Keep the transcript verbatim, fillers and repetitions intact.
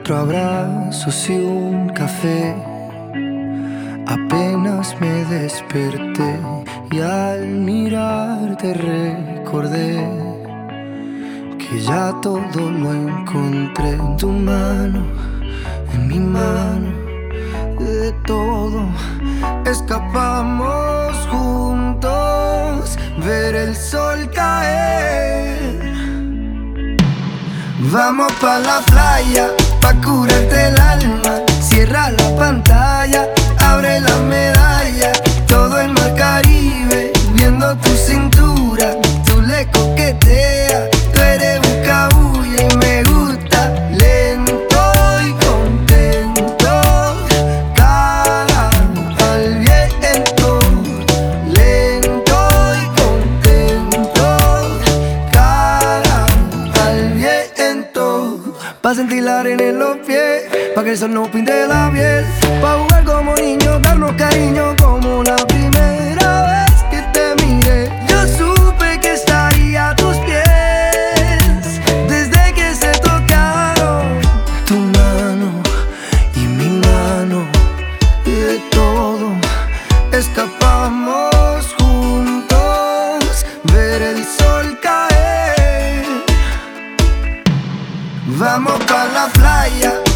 Cuatro abrazos y un café. Apenas me desperté y al mirarte recordé que ya todo lo encontré en tu mano, en mi mano. De todo escapamos juntos, ver el sol caer. Vamos pa' la playa, pa' curarte el alma. Cierra la pantalla, abre la medalla. Todo el mar Caribe, viendo tu cintura. Tú le coqueteas, tú eres buscabulla y me gusta. Lento y contento, cara al viento. Lento y contento, cara al viento. Pa' sentir la arena en los pies, pa' que el sol nos pinte la piel. Pa' jugar como niños, darnos cariño como la primera vez que te miré. Yo supe que estaría a tus pies desde que se tocaron tu mano y mi mano. De todo escapamos juntos, ver el sol caer. Vamos pa' la playa,